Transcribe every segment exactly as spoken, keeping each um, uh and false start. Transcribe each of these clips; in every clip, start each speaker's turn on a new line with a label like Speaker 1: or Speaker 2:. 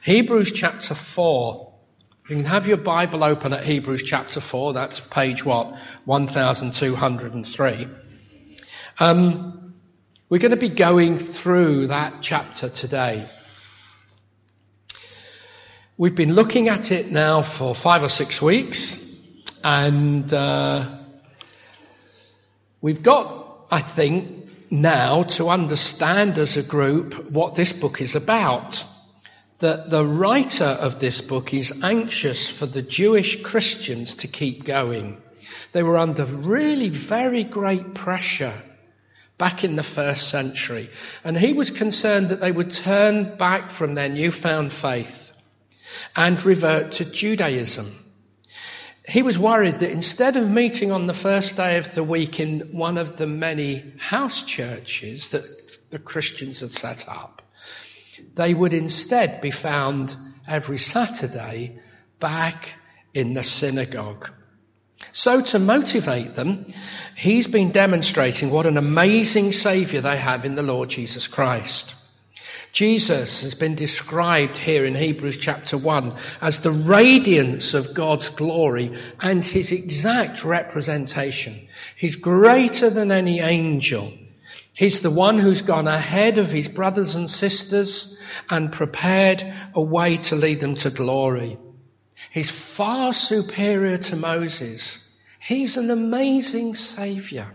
Speaker 1: Hebrews chapter four. You can have your Bible open at Hebrews chapter four. That's page what? one thousand two hundred three. Um, we're going to be going through that chapter today. We've been looking at it now for five or six weeks. And uh, we've got, I think, now to understand as a group what this book is about. That the writer of this book is anxious for the Jewish Christians to keep going. They were under really very great pressure back in the first century. And he was concerned that they would turn back from their newfound faith and revert to Judaism. He was worried that instead of meeting on the first day of the week in one of the many house churches that the Christians had set up, they would instead be found every Saturday back in the synagogue. So to motivate them, he's been demonstrating what an amazing Saviour they have in the Lord Jesus Christ. Jesus has been described here in Hebrews chapter one as the radiance of God's glory and his exact representation. He's greater than any angel. He's the one who's gone ahead of his brothers and sisters and prepared a way to lead them to glory. He's far superior to Moses. He's an amazing Saviour.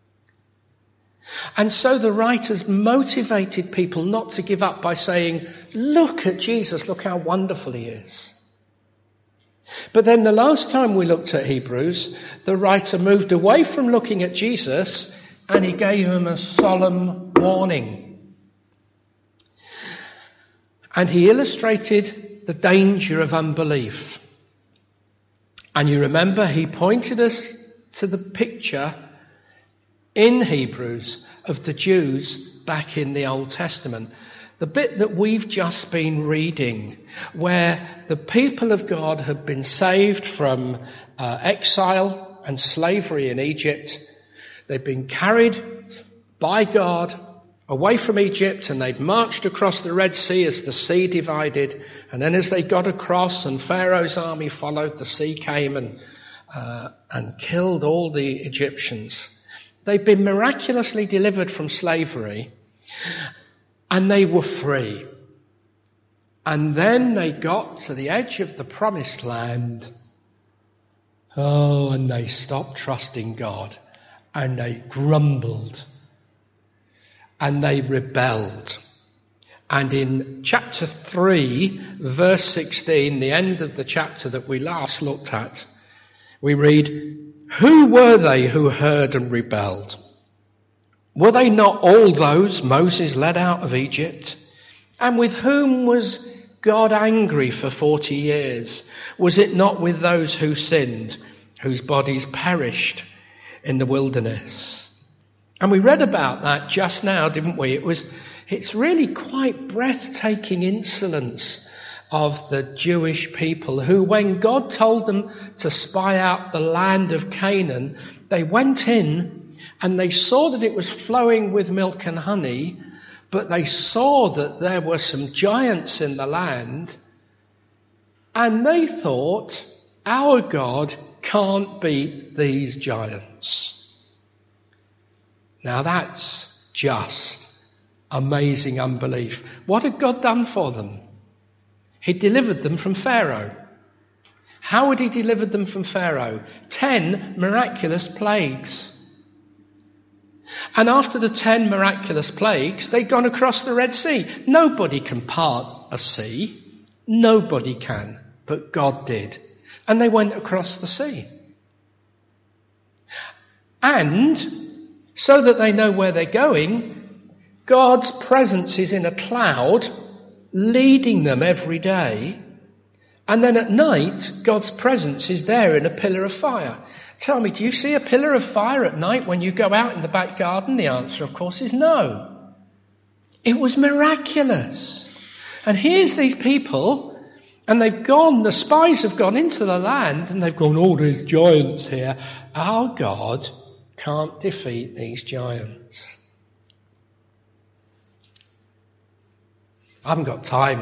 Speaker 1: And so the writers motivated people not to give up by saying, look at Jesus, look how wonderful he is. But then the last time we looked at Hebrews, the writer moved away from looking at Jesus and he gave them a solemn warning. And he illustrated the danger of unbelief. And you remember he pointed us to the picture in Hebrews of the Jews back in the Old Testament. The bit that we've just been reading, where the people of God had been saved from uh, exile and slavery in Egypt. They'd been carried by God away from Egypt and they'd marched across the Red Sea as the sea divided. And then as they got across and Pharaoh's army followed, the sea came and, uh, and killed all the Egyptians. They'd been miraculously delivered from slavery and they were free. And then they got to the edge of the promised land. Oh, and they stopped trusting God. And they grumbled. And they rebelled. And in chapter three, verse sixteen, the end of the chapter that we last looked at, we read, who were they who heard and rebelled? Were they not all those Moses led out of Egypt? And with whom was God angry for forty years? Was it not with those who sinned, whose bodies perished in the wilderness? And we read about that just now, didn't we? It was, it's really quite breathtaking insolence of the Jewish people who, when God told them to spy out the land of Canaan, they went in and they saw that it was flowing with milk and honey, but they saw that there were some giants in the land, and they thought, our God can't beat these giants. Now that's just amazing unbelief. What had God done for them? He delivered them from Pharaoh. How had he delivered them from Pharaoh? Ten miraculous plagues. And after the ten miraculous plagues, they'd gone across the Red Sea. Nobody can part a sea. Nobody can. But God did. And they went across the sea. And so that they know where they're going, God's presence is in a cloud, leading them every day. And then at night, God's presence is there in a pillar of fire. Tell me, do you see a pillar of fire at night when you go out in the back garden? The answer, of course, is no. It was miraculous. And here's these people, and they've gone, the spies have gone into the land, and they've gone, oh, there's giants here. Our God can't defeat these giants. I haven't got time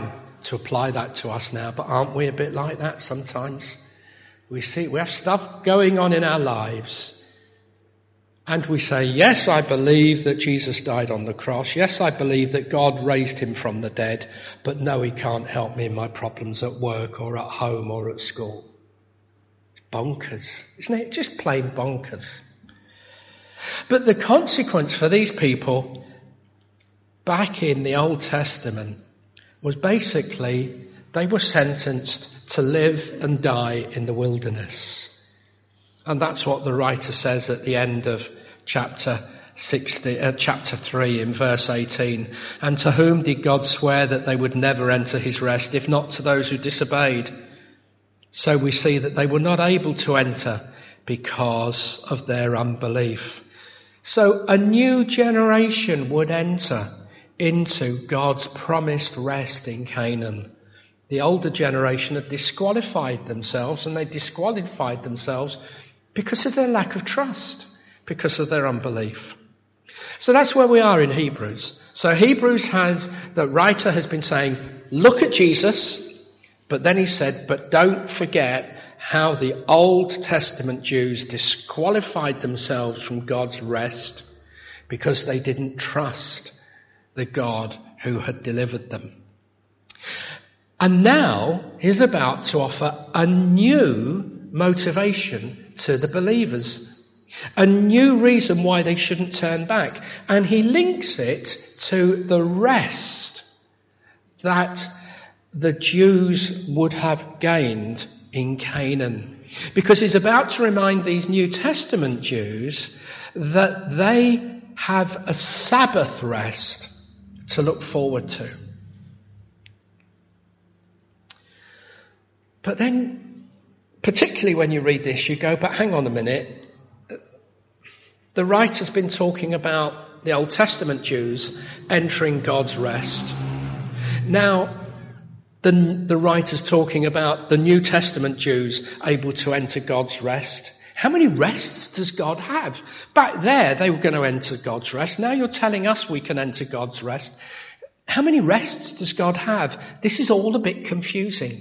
Speaker 1: to apply that to us now, but aren't we a bit like that sometimes? We see, we have stuff going on in our lives, and we say, yes, I believe that Jesus died on the cross. Yes, I believe that God raised him from the dead, but no, he can't help me in my problems at work or at home or at school. It's bonkers, isn't it? Just plain bonkers. But the consequence for these people back in the Old Testament was basically they were sentenced to live and die in the wilderness. And that's what the writer says at the end of chapter sixty, uh, chapter three in verse eighteen. And to whom did God swear that they would never enter his rest, if not to those who disobeyed? So we see that they were not able to enter because of their unbelief. So a new generation would enter into God's promised rest in Canaan. The older generation had disqualified themselves, and they disqualified themselves because of their lack of trust, because of their unbelief. So that's where we are in Hebrews. So Hebrews has, the writer has been saying, look at Jesus, but then he said, but don't forget how the Old Testament Jews disqualified themselves from God's rest because they didn't trust the God who had delivered them. And now he's about to offer a new motivation to the believers, a new reason why they shouldn't turn back. And he links it to the rest that the Jews would have gained in Canaan. Because he's about to remind these New Testament Jews that they have a Sabbath rest to look forward to. But then, particularly when you read this, you go, but hang on a minute. The writer's been talking about the Old Testament Jews entering God's rest. Now, the, the writer's talking about the New Testament Jews able to enter God's rest. How many rests does God have? Back there, they were going to enter God's rest. Now you're telling us we can enter God's rest. How many rests does God have? This is all a bit confusing.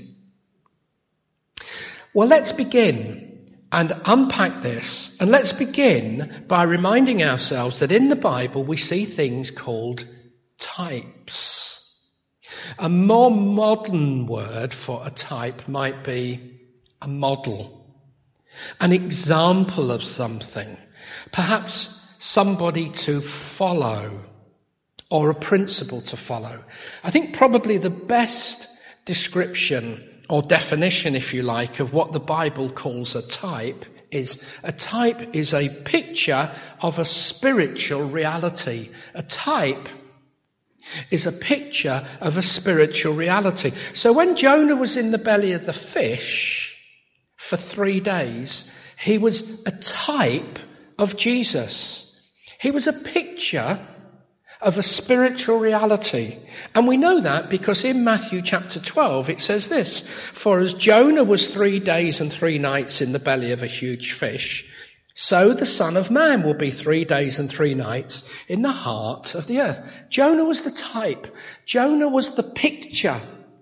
Speaker 1: Well, let's begin and unpack this. And let's begin by reminding ourselves that in the Bible we see things called types. A more modern word for a type might be a model, an example of something, perhaps somebody to follow or a principle to follow. I think probably the best description or definition, if you like, of what the Bible calls a type is a type is a picture of a spiritual reality. A type is a picture of a spiritual reality. So when Jonah was in the belly of the fish for three days, he was a type of Jesus. He was a picture of a spiritual reality. And we know that because in Matthew chapter twelve it says this, for as Jonah was three days and three nights in the belly of a huge fish, so the Son of Man will be three days and three nights in the heart of the earth. Jonah was the type. Jonah was the picture.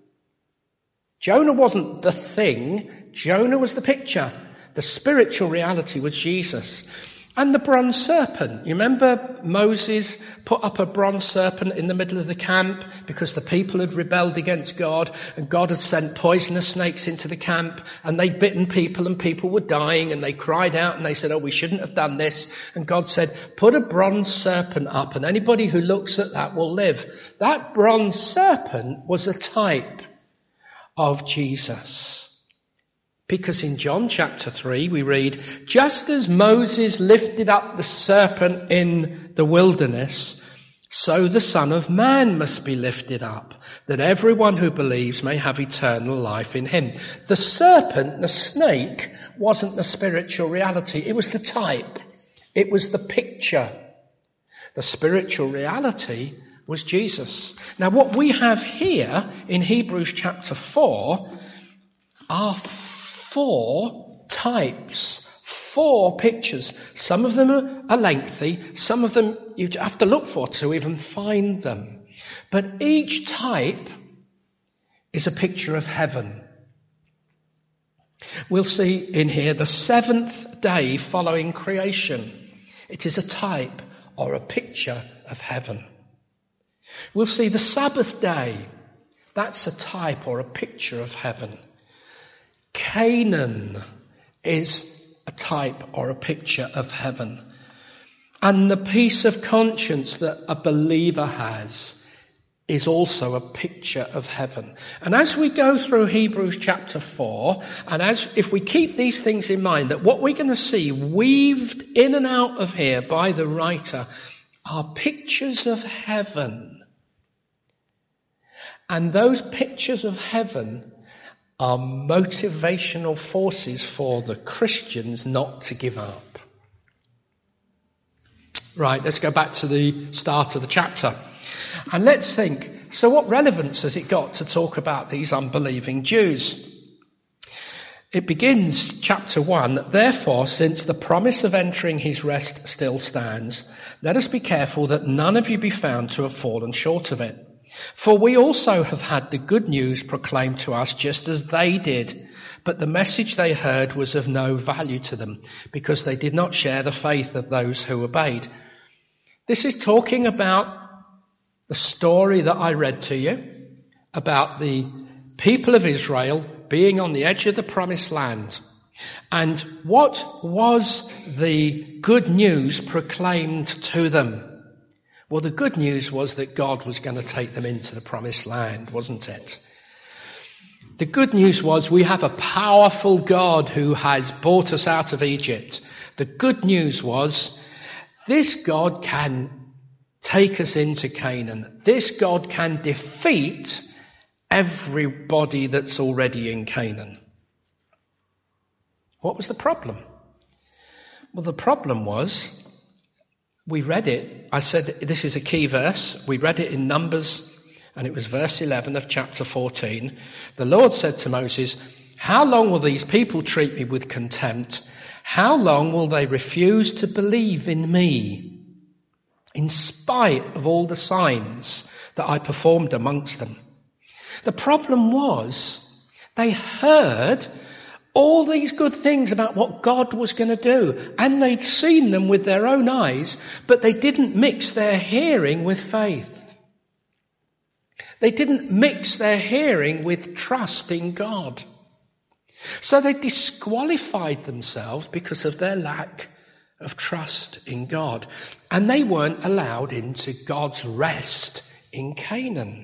Speaker 1: Jonah wasn't the thing. Jonah was the picture. The spiritual reality was Jesus. And the bronze serpent. You remember Moses put up a bronze serpent in the middle of the camp because the people had rebelled against God, and God had sent poisonous snakes into the camp, and they'd bitten people and people were dying, and they cried out and they said, oh, we shouldn't have done this. And God said, put a bronze serpent up and anybody who looks at that will live. That bronze serpent was a type of Jesus. Because in John chapter three we read, just as Moses lifted up the serpent in the wilderness, so the Son of Man must be lifted up, that everyone who believes may have eternal life in him. The serpent, the snake, wasn't the spiritual reality. It was the type. It was the picture. The spiritual reality was Jesus. Now what we have here in Hebrews chapter four are four types, four pictures. Some of them are lengthy, some of them you have to look for to even find them. But each type is a picture of heaven. We'll see in here the seventh day following creation. It is a type or a picture of heaven. We'll see the Sabbath day. That's a type or a picture of heaven. Canaan is a type or a picture of heaven. And the peace of conscience that a believer has is also a picture of heaven. And as we go through Hebrews chapter four, and as if we keep these things in mind, that what we're going to see weaved in and out of here by the writer are pictures of heaven. And those pictures of heaven are motivational forces for the Christians not to give up. Right, let's go back to the start of the chapter. And let's think, so what relevance has it got to talk about these unbelieving Jews? It begins, chapter one, therefore, since the promise of entering his rest still stands, let us be careful that none of you be found to have fallen short of it. For we also have had the good news proclaimed to us just as they did, but the message they heard was of no value to them, because they did not share the faith of those who obeyed. This is talking about the story that I read to you about the people of Israel being on the edge of the promised land. And what was the good news proclaimed to them? Well, the good news was that God was going to take them into the promised land, wasn't it? The good news was we have a powerful God who has brought us out of Egypt. The good news was this God can take us into Canaan. This God can defeat everybody that's already in Canaan. What was the problem? Well, the problem was, we read it. I said this is a key verse. We read it in Numbers, and it was verse eleven of chapter fourteen. The Lord said to Moses, how long will these people treat me with contempt? How long will they refuse to believe in me, in spite of all the signs that I performed amongst them? The problem was they heard all these good things about what God was going to do, and they'd seen them with their own eyes, but they didn't mix their hearing with faith. They didn't mix their hearing with trust in God. So they disqualified themselves because of their lack of trust in God. And they weren't allowed into God's rest in Canaan.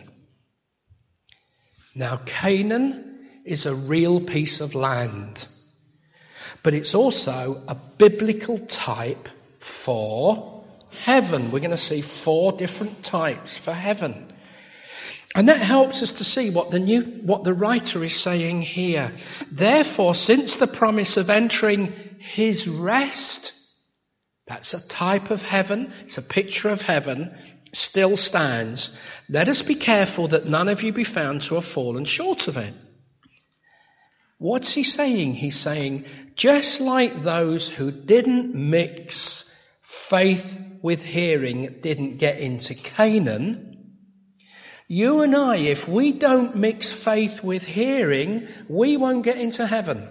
Speaker 1: Now, Canaan is a real piece of land, but it's also a biblical type for heaven. We're going to see four different types for heaven. And that helps us to see what the new, what the writer is saying here. Therefore, since the promise of entering his rest, that's a type of heaven, it's a picture of heaven, still stands, let us be careful that none of you be found to have fallen short of it. What's he saying? He's saying, just like those who didn't mix faith with hearing didn't get into Canaan, you and I, if we don't mix faith with hearing, we won't get into heaven.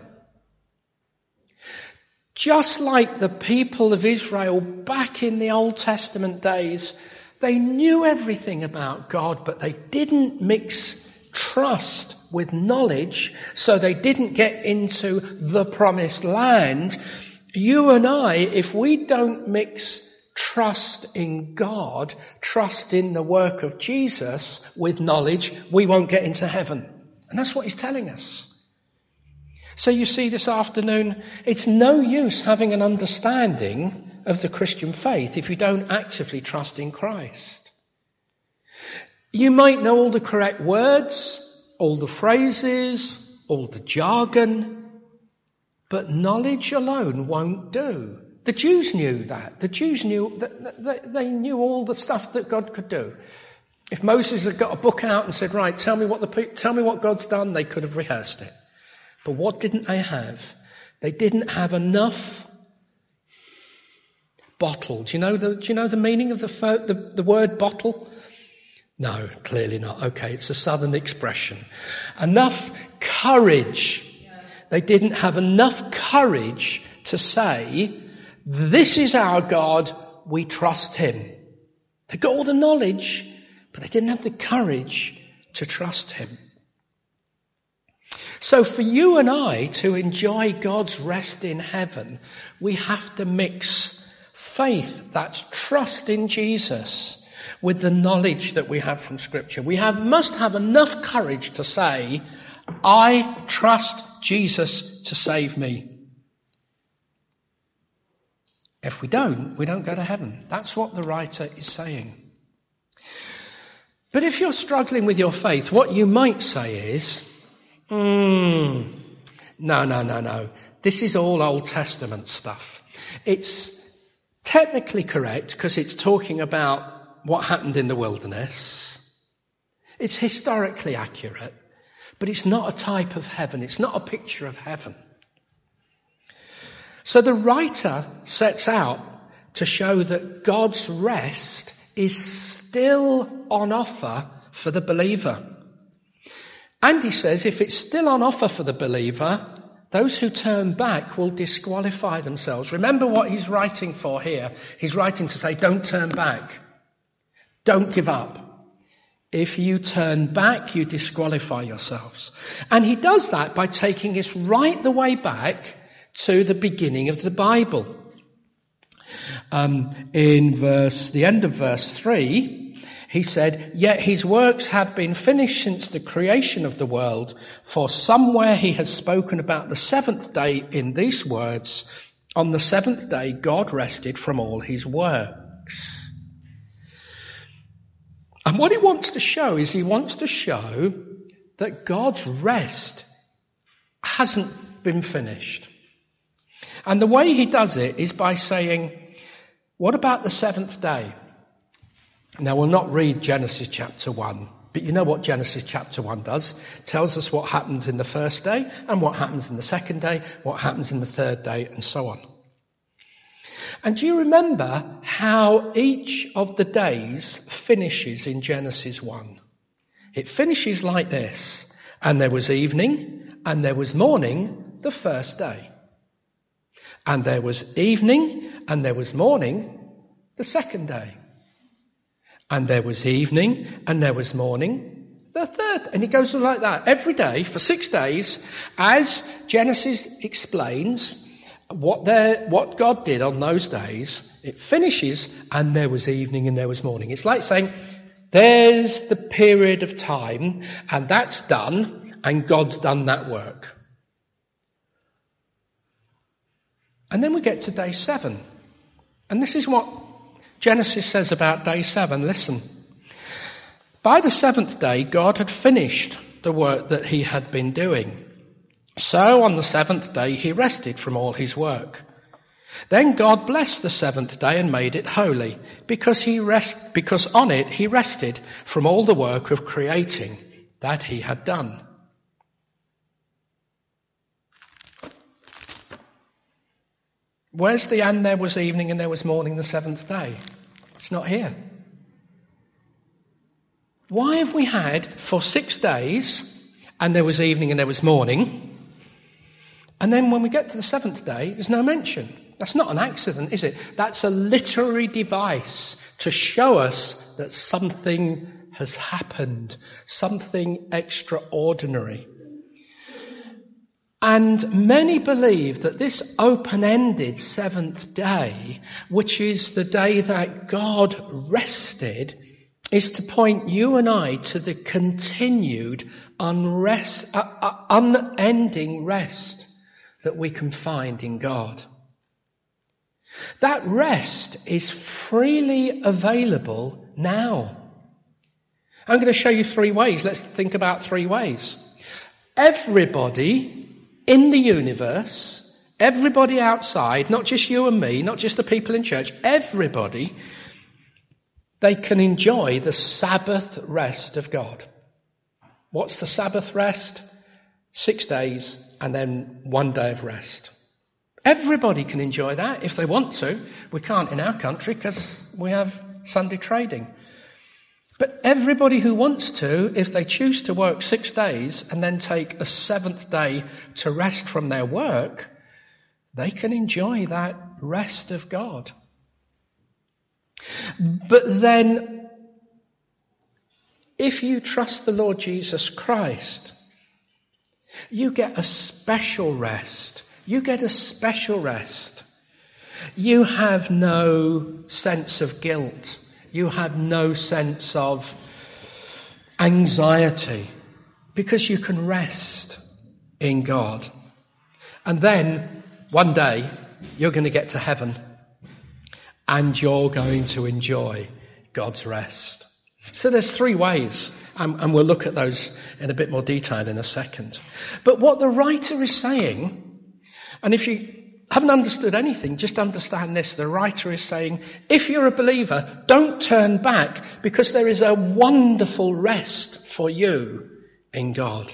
Speaker 1: Just like the people of Israel back in the Old Testament days, they knew everything about God, but they didn't mix trust with knowledge, so they didn't get into the promised land. You and I, if we don't mix trust in God, trust in the work of Jesus with knowledge, we won't get into heaven. And that's what he's telling us. So you see this afternoon, it's no use having an understanding of the Christian faith if you don't actively trust in Christ. You might know all the correct words, all the phrases, all the jargon, but knowledge alone won't do. The Jews knew that. The Jews knew that they knew all the stuff that God could do. If Moses had got a book out and said, right, tell me what the tell me what God's done, they could have rehearsed it. But what didn't they have? They didn't have enough bottle. Do you know the do you know the meaning of the the, the word bottle? No, clearly not. Okay, it's a southern expression. Enough courage. They didn't have enough courage to say, this is our God, we trust him. They got all the knowledge, but they didn't have the courage to trust him. So for you and I to enjoy God's rest in heaven, we have to mix faith, that's trust in Jesus, with the knowledge that we have from Scripture. We have, must have enough courage to say, I trust Jesus to save me. If we don't, we don't go to heaven. That's what the writer is saying. But if you're struggling with your faith, what you might say is, mm, no, no, no, no. This is all Old Testament stuff. It's technically correct because it's talking about what happened in the wilderness. It's historically accurate, but it's not a type of heaven. It's not a picture of heaven. So the writer sets out to show that God's rest is still on offer for the believer. And he says if it's still on offer for the believer, those who turn back will disqualify themselves. Remember what he's writing for here. He's writing to say, don't turn back. Don't give up. If you turn back, you disqualify yourselves. And he does that by taking us right the way back to the beginning of the Bible. Um, in verse, the end of verse three, he said, yet his works have been finished since the creation of the world, for somewhere he has spoken about the seventh day in these words, on the seventh day God rested from all his works. And what he wants to show is he wants to show that God's rest hasn't been finished. And the way he does it is by saying, what about the seventh day? Now, we'll not read Genesis chapter one, but you know what Genesis chapter one does. It tells us what happens in the first day and what happens in the second day, what happens in the third day, and so on. And do you remember how each of the days finishes in Genesis one? It finishes like this. And there was evening, and there was morning the first day. And there was evening, and there was morning the second day. And there was evening, and there was morning the third. And it goes on like that every day for six days, as Genesis explains what there, what God did on those days. It finishes, and there was evening, and there was morning. It's like saying, there's the period of time, and that's done, and God's done that work. And then we get to day seven. And this is what Genesis says about day seven. Listen. By the seventh day, God had finished the work that he had been doing. So on the seventh day, he rested from all his work. Then God blessed the seventh day and made it holy, because he rest, because on it he rested from all the work of creating that he had done. Where's the and there was evening and there was morning the seventh day? It's not here. Why have we had for six days and there was evening and there was morning, and then when we get to the seventh day there's no mention? That's not an accident, is it? That's a literary device to show us that something has happened, something extraordinary. And many believe that this open-ended seventh day, which is the day that God rested, is to point you and I to the continued, unrest, uh, uh, unending rest that we can find in God. That rest is freely available now. I'm going to show you three ways. Let's think about three ways. Everybody in the universe, everybody outside, not just you and me, not just the people in church, everybody, they can enjoy the Sabbath rest of God. What's the Sabbath rest? Six days and then one day of rest. Everybody can enjoy that if they want to. We can't in our country because we have Sunday trading. But everybody who wants to, if they choose to work six days and then take a seventh day to rest from their work, they can enjoy that rest of God. But then, if you trust the Lord Jesus Christ, you get a special rest. You get a special rest. You have no sense of guilt. You have no sense of anxiety because you can rest in God. And then one day you're going to get to heaven and you're going to enjoy God's rest. So there's three ways, and, and we'll look at those in a bit more detail in a second. But what the writer is saying, and if you haven't understood anything, just understand this. The writer is saying, if you're a believer, don't turn back because there is a wonderful rest for you in God.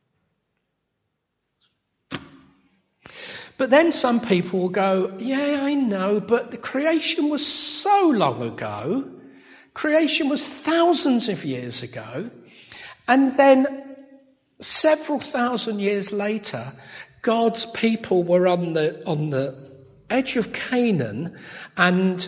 Speaker 1: But then some people will go, yeah, I know, but the creation was so long ago. Creation was thousands of years ago. And then several thousand years later, God's people were on the on the edge of Canaan and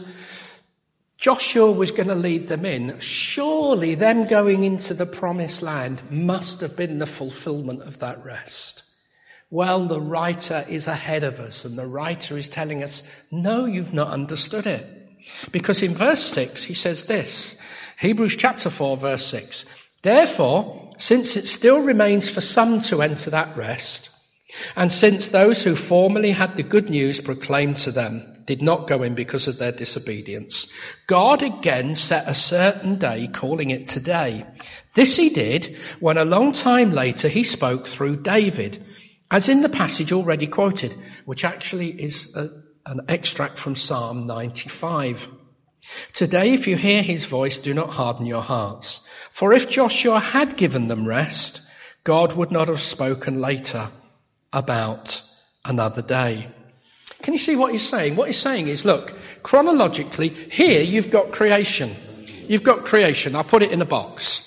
Speaker 1: Joshua was going to lead them in. Surely them going into the promised land must have been the fulfillment of that rest. Well, the writer is ahead of us, and the writer is telling us, no, you've not understood it. Because in verse six, he says this, Hebrews chapter four, verse six, therefore, since it still remains for some to enter that rest, and since those who formerly had the good news proclaimed to them did not go in because of their disobedience, God again set a certain day, calling it today. This he did when a long time later he spoke through David, as in the passage already quoted, which actually is a, an extract from Psalm ninety-five. Today, if you hear his voice, do not harden your hearts. For if Joshua had given them rest, God would not have spoken later about another day. Can you see what he's saying? What he's saying is, look, chronologically, here you've got creation. You've got creation. I'll put it in a box.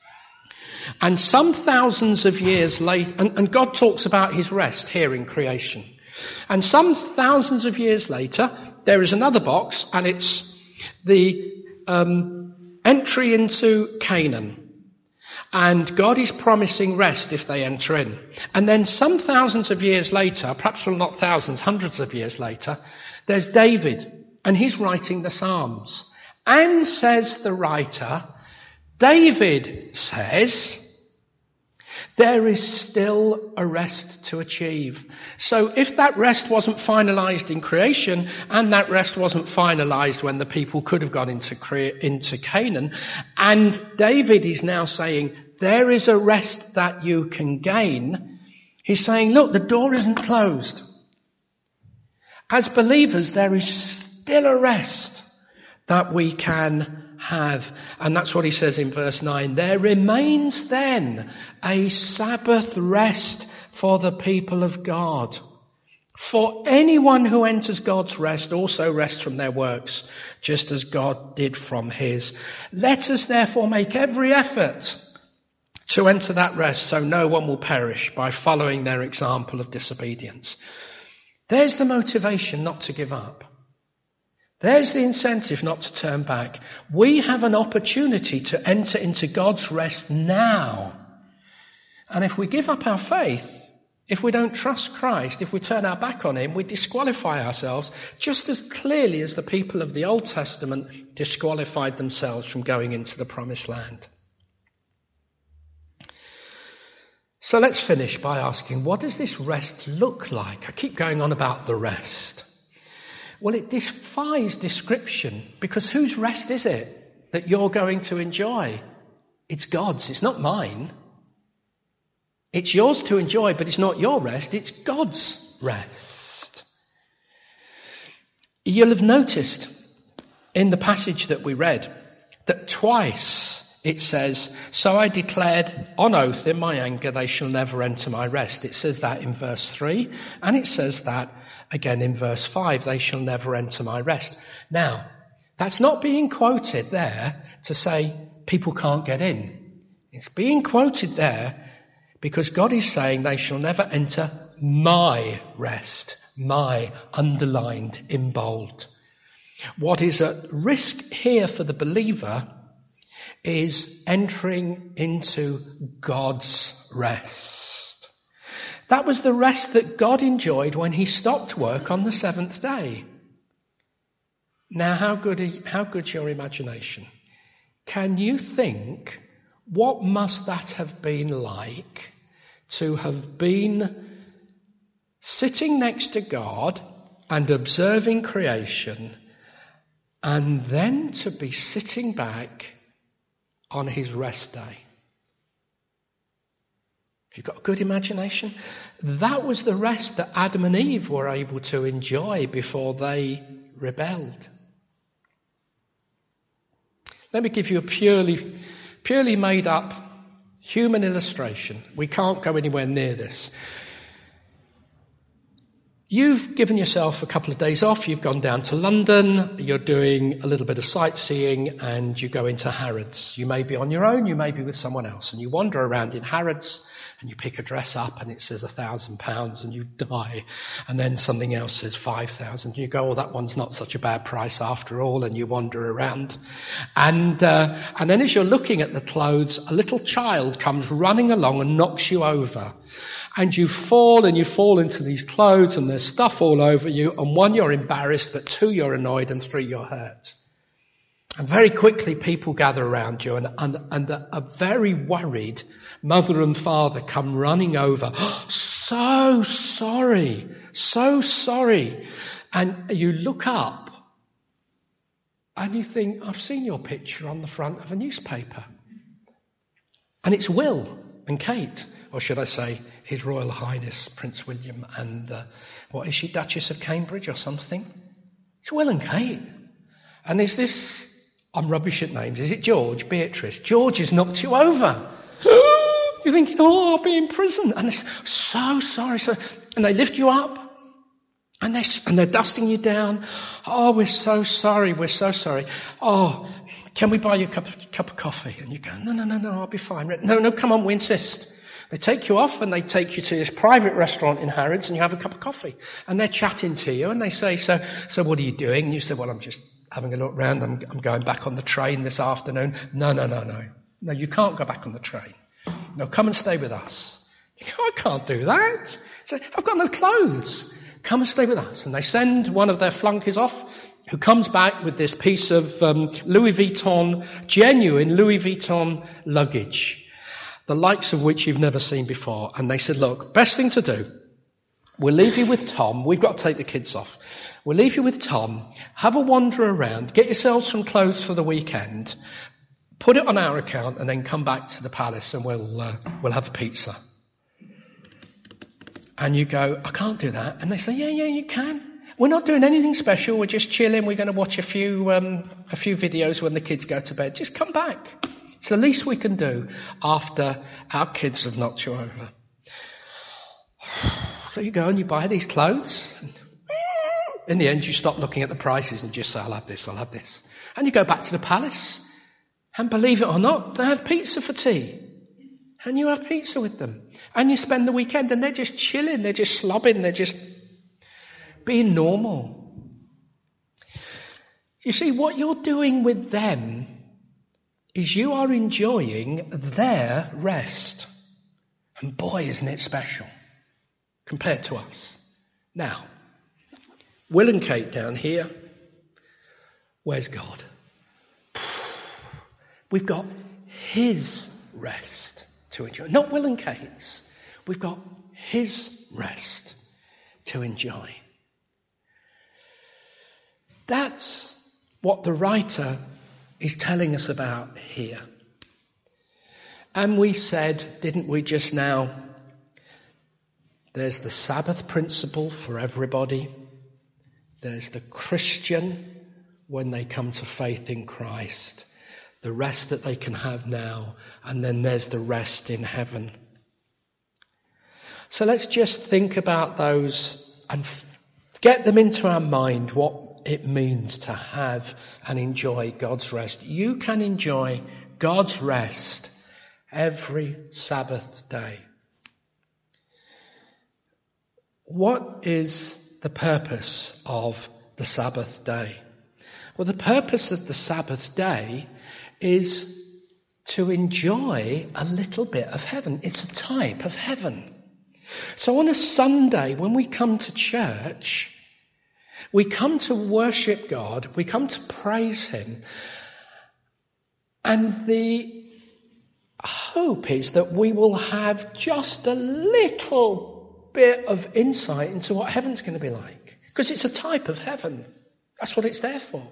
Speaker 1: And some thousands of years later, and, and God talks about his rest here in creation. And some thousands of years later, there is another box, and it's the um, entry into Canaan. And God is promising rest if they enter in. And then some thousands of years later, perhaps well not thousands, hundreds of years later, there's David, and he's writing the Psalms. And says the writer, David says, there is still a rest to achieve. So if that rest wasn't finalized in creation, and that rest wasn't finalized when the people could have gone into, cre- into Canaan, and David is now saying, there is a rest that you can gain, he's saying, look, the door isn't closed. As believers, there is still a rest that we can have. And that's what he says in verse nine. There remains then a Sabbath rest for the people of God. For anyone who enters God's rest also rests from their works, just as God did from his. Let us therefore make every effort to enter that rest so no one will perish by following their example of disobedience. There's the motivation not to give up. There's the incentive not to turn back. We have an opportunity to enter into God's rest now. And if we give up our faith, if we don't trust Christ, if we turn our back on him, we disqualify ourselves just as clearly as the people of the Old Testament disqualified themselves from going into the promised land. So let's finish by asking, what does this rest look like? I keep going on about the rest. Well, it defies description, because whose rest is it that you're going to enjoy? It's God's, it's not mine. It's yours to enjoy, but it's not your rest, it's God's rest. You'll have noticed in the passage that we read that twice it says, so I declared on oath in my anger they shall never enter my rest. It says that in verse three, and it says that again in verse five, they shall never enter my rest. Now, that's not being quoted there to say people can't get in. It's being quoted there because God is saying they shall never enter my rest, my, underlined in bold. What is at risk here for the believer is entering into God's rest. That was the rest that God enjoyed when he stopped work on the seventh day. Now, how good are, how good's your imagination? Can you think, what must that have been like to have been sitting next to God and observing creation, and then to be sitting back on his rest day? Have you got a good imagination? That was the rest that Adam and Eve were able to enjoy before they rebelled. Let me give you a purely, purely made up human illustration. We can't go anywhere near this. You've given yourself a couple of days off, you've gone down to London, you're doing a little bit of sightseeing and you go into Harrods. You may be on your own, you may be with someone else, and you wander around in Harrods and you pick a dress up and it says a thousand pounds and you die, and then something else says five thousand. You go, oh, that one's not such a bad price after all, and you wander around. And, uh, and then as you're looking at the clothes, a little child comes running along and knocks you over. And you fall and you fall into these clothes and there's stuff all over you, and one, you're embarrassed, but two, you're annoyed, and three, you're hurt. And very quickly people gather around you, and, and, and a, a very worried mother and father come running over. Oh, so sorry, so sorry. And you look up and you think, I've seen your picture on the front of a newspaper. And it's Will and Kate, or should I say His Royal Highness Prince William and, uh, what is she, Duchess of Cambridge or something? It's Will and Kate. And there's this, I'm rubbish at names, is it George, Beatrice? George has knocked you over. You're thinking, oh, I'll be in prison. And they're so sorry. So, and they lift you up and, they, and they're dusting you down. Oh, we're so sorry, we're so sorry. Oh, can we buy you a cup of, cup of coffee? And you go, no, no, no, no, I'll be fine. No, no, come on, we insist. They take you off and they take you to this private restaurant in Harrods and you have a cup of coffee. And they're chatting to you and they say, so so what are you doing? And you say, well, I'm just having a look round. I'm, I'm going back on the train this afternoon. No, no, no, no. No, you can't go back on the train. No, come and stay with us. You go, I can't do that. So, I've got no clothes. Come and stay with us. And they send one of their flunkies off, who comes back with this piece of um, Louis Vuitton, genuine Louis Vuitton luggage, the likes of which you've never seen before. And they said, look, best thing to do, we'll leave you with Tom. We've got to take the kids off. We'll leave you with Tom. Have a wander around. Get yourselves some clothes for the weekend. Put it on our account and then come back to the palace and we'll, uh, we'll have a pizza. And you go, I can't do that. And they say, yeah, yeah, you can. We're not doing anything special. We're just chilling. We're going to watch a few, um, a few videos when the kids go to bed. Just come back. It's the least we can do after our kids have knocked you over. So you go and you buy these clothes. And in the end, you stop looking at the prices and just say, I'll have this, I'll have this. And you go back to the palace. And believe it or not, they have pizza for tea. And you have pizza with them. And you spend the weekend and they're just chilling, they're just slobbing, they're just being normal. You see, what you're doing with them is you are enjoying their rest. And boy, isn't it special compared to us. Now, Will and Kate down here, where's God? We've got his rest to enjoy. Not Will and Kate's. We've got his rest to enjoy. That's what the writer is telling us about here. And we said, didn't we just now, there's the Sabbath principle for everybody. There's the Christian when they come to faith in Christ. The rest that they can have now, and then there's the rest in heaven. So let's just think about those and get them into our mind, what it means to have and enjoy God's rest. You can enjoy God's rest every Sabbath day. What is the purpose of the Sabbath day? Well, the purpose of the Sabbath day is to enjoy a little bit of heaven. It's a type of heaven. So on a Sunday, when we come to church, we come to worship God, we come to praise Him, and the hope is that we will have just a little bit of insight into what heaven's going to be like. Because it's a type of heaven. That's what it's there for.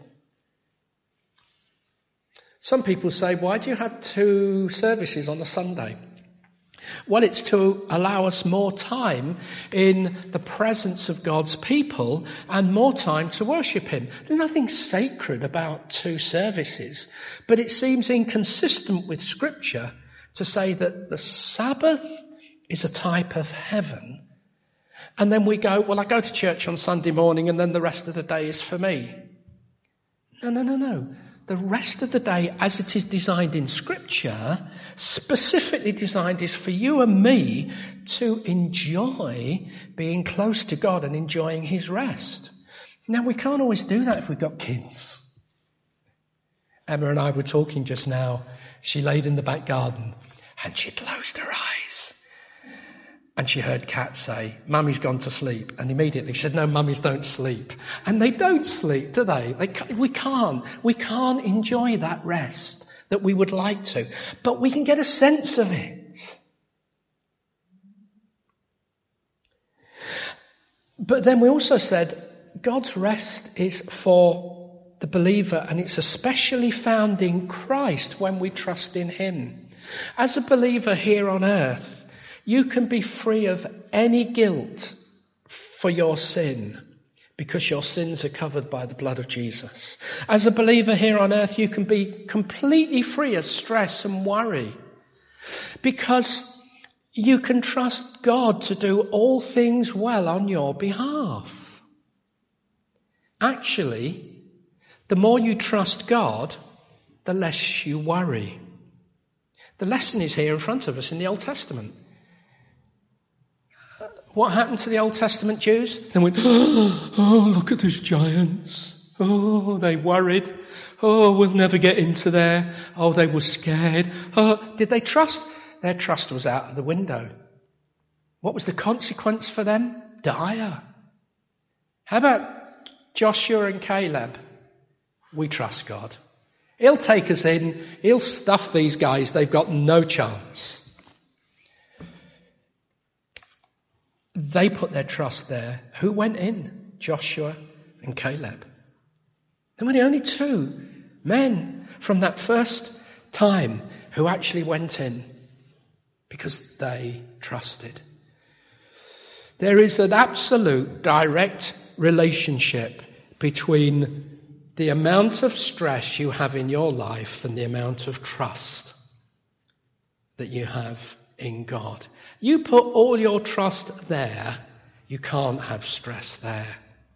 Speaker 1: Some people say, why do you have two services on a Sunday? Well, it's to allow us more time in the presence of God's people and more time to worship Him. There's nothing sacred about two services, but it seems inconsistent with Scripture to say that the Sabbath is a type of heaven. And then we go, well, I go to church on Sunday morning and then the rest of the day is for me. No, no, no, no. The rest of the day, as it is designed in Scripture, specifically designed is for you and me to enjoy being close to God and enjoying His rest. Now, we can't always do that if we've got kids. Emma and I were talking just now. She laid in the back garden and she closed her eyes. And she heard Kat say, Mummy's gone to sleep. And immediately she said, no, mummies don't sleep. And they don't sleep, do they? they we can't. We can't enjoy that rest that we would like to. But we can get a sense of it. But then we also said, God's rest is for the believer, and it's especially found in Christ when we trust in Him. As a believer here on earth, you can be free of any guilt for your sin because your sins are covered by the blood of Jesus. As a believer here on earth, you can be completely free of stress and worry because you can trust God to do all things well on your behalf. Actually, the more you trust God, the less you worry. The lesson is here in front of us in the Old Testament. What happened to the Old Testament Jews? They went, oh, look at those giants. Oh, they worried. Oh, we'll never get into there. Oh, they were scared. Oh, did they trust? Their trust was out of the window. What was the consequence for them? Dire. How about Joshua and Caleb? We trust God. He'll take us in. He'll stuff these guys. They've got no chance. They put their trust there. Who went in? Joshua and Caleb. There were the only two men from that first time who actually went in because they trusted. There is an absolute direct relationship between the amount of stress you have in your life and the amount of trust that you have in God. You put all your trust there, you can't have stress there.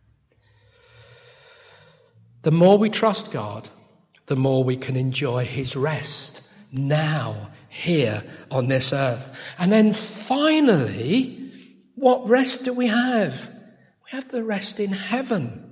Speaker 1: The more we trust God, the more we can enjoy His rest now, here on this earth. And then finally, what rest do we have? We have the rest in heaven.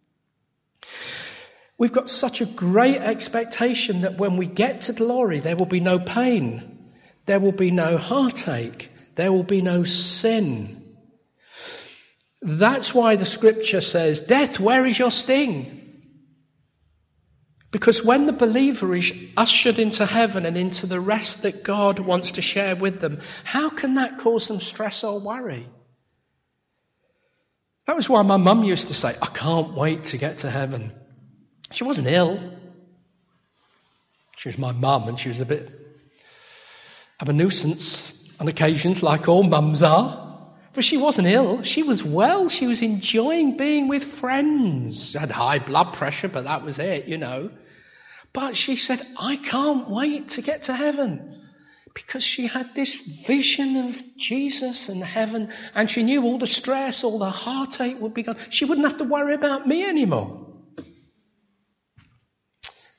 Speaker 1: We've got such a great expectation that when we get to glory, there will be no pain. There will be no heartache. There will be no sin. That's why the Scripture says, death, where is your sting? Because when the believer is ushered into heaven and into the rest that God wants to share with them, how can that cause them stress or worry? That was why my mum used to say, I can't wait to get to heaven. She wasn't ill. She was my mum and she was a bit of a nuisance on occasions, like all mums are. But she wasn't ill. She was well. She was enjoying being with friends. She had high blood pressure, but that was it, you know. But she said, I can't wait to get to heaven. Because she had this vision of Jesus and heaven, and she knew all the stress, all the heartache would be gone. She wouldn't have to worry about me anymore.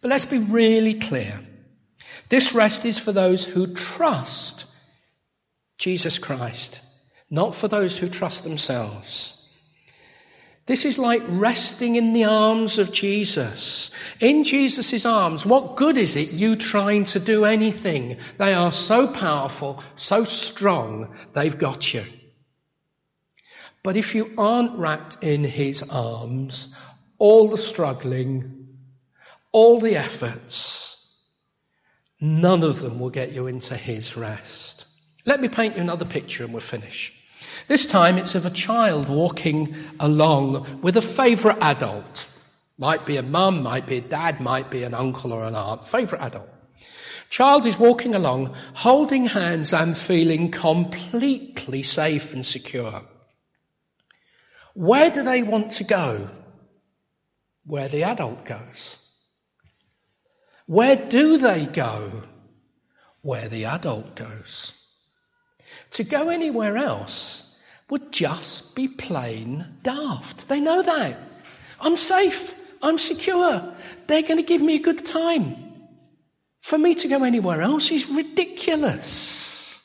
Speaker 1: But let's be really clear. This rest is for those who trust Jesus Christ, not for those who trust themselves. This is like resting in the arms of Jesus. In Jesus' arms, what good is it you trying to do anything? They are so powerful, so strong, they've got you. But if you aren't wrapped in his arms, all the struggling, all the efforts, none of them will get you into his rest. Let me paint you another picture and we'll finish. This time it's of a child walking along with a favourite adult. Might be a mum, might be a dad, might be an uncle or an aunt. Favourite adult. Child is walking along, holding hands and feeling completely safe and secure. Where do they want to go? Where the adult goes. Where do they go? Where the adult goes. To go anywhere else would just be plain daft. They know that. I'm safe. I'm secure. They're going to give me a good time. For me to go anywhere else is ridiculous.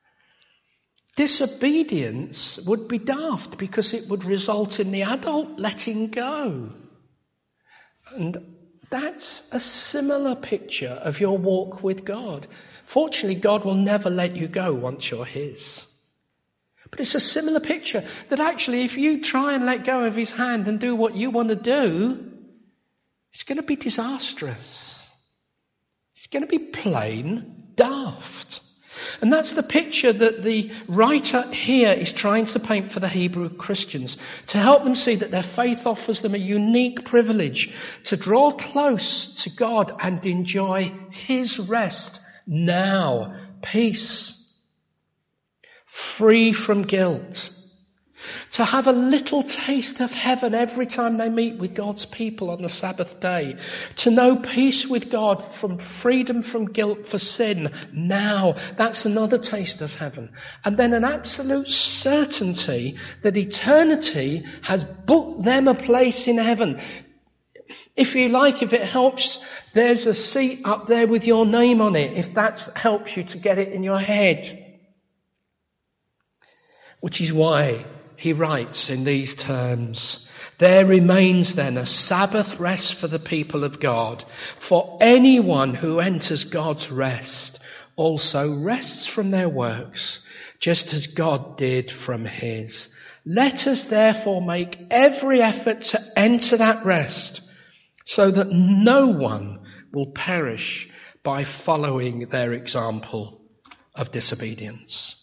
Speaker 1: Disobedience would be daft because it would result in the adult letting go. And that's a similar picture of your walk with God. Fortunately, God will never let you go once you're his. But it's a similar picture that actually if you try and let go of his hand and do what you want to do, it's going to be disastrous. It's going to be plain daft. And that's the picture that the writer here is trying to paint for the Hebrew Christians, to help them see that their faith offers them a unique privilege to draw close to God and enjoy his rest now. Peace. Free from guilt. To have a little taste of heaven every time they meet with God's people on the Sabbath day. To know peace with God, from freedom from guilt for sin now. That's another taste of heaven. And then an absolute certainty that eternity has booked them a place in heaven. If you like, if it helps, there's a seat up there with your name on it, if that helps you to get it in your head. Which is why he writes in these terms, there remains then a Sabbath rest for the people of God. For anyone who enters God's rest also rests from their works, just as God did from his. Let us therefore make every effort to enter that rest, so that no one will perish by following their example of disobedience.